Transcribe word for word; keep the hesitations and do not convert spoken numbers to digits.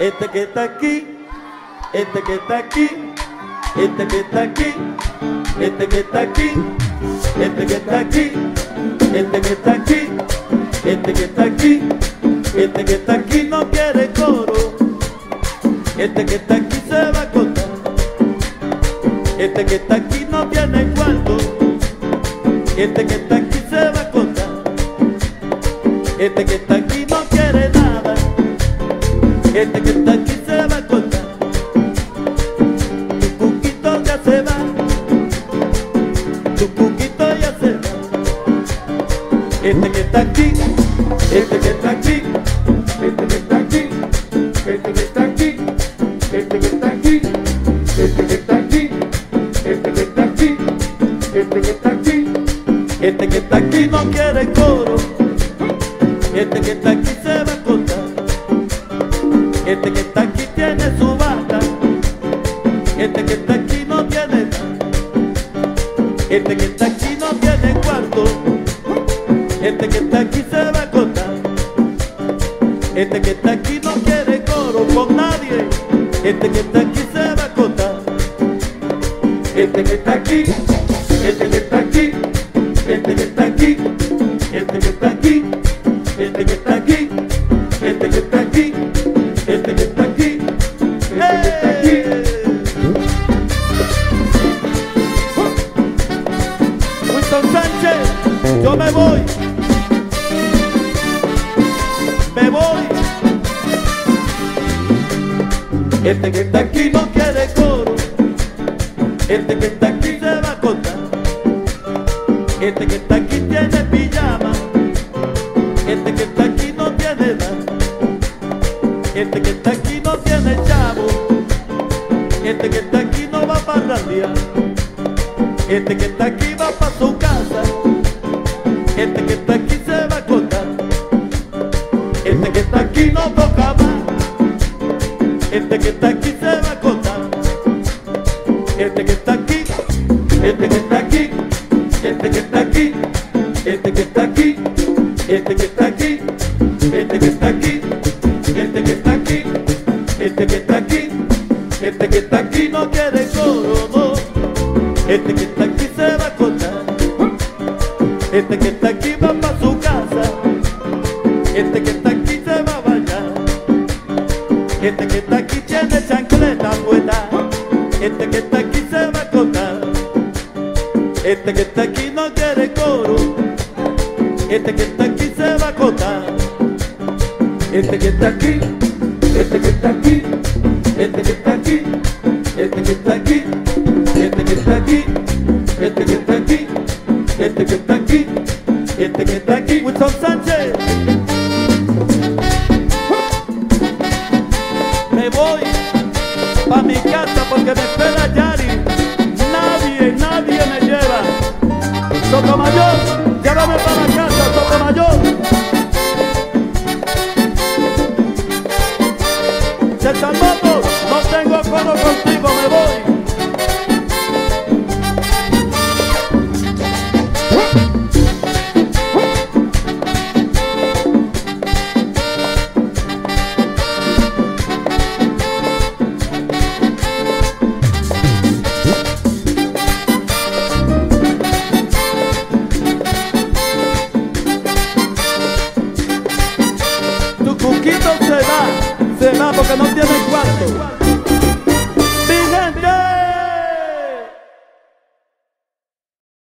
Este que está aquí, este que está aquí, este que está aquí, este que está aquí, este que está aquí, este que está aquí, este que está aquí, este que está aquí no quiere coro, este que está aquí se va a contar, este que está aquí no tiene cuarto, este que está aquí se va a contar, este que está aquí no quiere nada, este que está aquí se va a contar, tu cuquito ya se va, tu cuquito ya se va, este que está aquí, este que está aquí, este que está aquí, este que está aquí, este que está aquí, este que está aquí, este que está aquí, este que está aquí, este que está aquí no quiere coro, este que está aquí se va a contar, este que está aquí tiene su bata, este que está aquí no tiene nada, este que está aquí no tiene cuarto, este que está aquí se va a contar, este que está aquí no quiere coro con nadie, este que está aquí se va a contar, este que está aquí, este que está aquí, este que está aquí, este que está aquí, este que está aquí, este que está aquí, este que está aquí, este que está aquí. Winston Sánchez, yo me voy, me voy. Este que está aquí no quiere coro, este que está aquí se va a contar, este que está aquí tiene pijama, este que está aquí no tiene nada, este que está aquí no tiene chavo, este que está aquí no va para randear, este que está aquí va para su casa, este que está aquí se va a contar, este que está aquí no toca más, este que está aquí se va a contar, este que está aquí, este que está aquí, este que está aquí, este que está aquí, este que está aquí, este que está aquí, este que está aquí, este que está aquí, este que está aquí no quiere coro, no, este que está aquí se va a contar, este que está aquí va para su casa, este que está aquí se va a bañar, este que está aquí tiene chancleta puesta, este que está aquí se va a contar, este que está aquí no quiere coro, este que está aquí se va a contar, este que está aquí, este que está aquí, este que está aquí, este que está aquí, este que está aquí, este que está aquí, este que está aquí, este que está aquí, Winston Sánchez. Me voy pa' mi casa porque me espera Yari, nadie, nadie me lleva. Sotomayor, llévame para la casa, Sotomayor. César Motos, no tengo coro contigo, me voy. Tu cuquito se va, se va porque no tiene cuarto.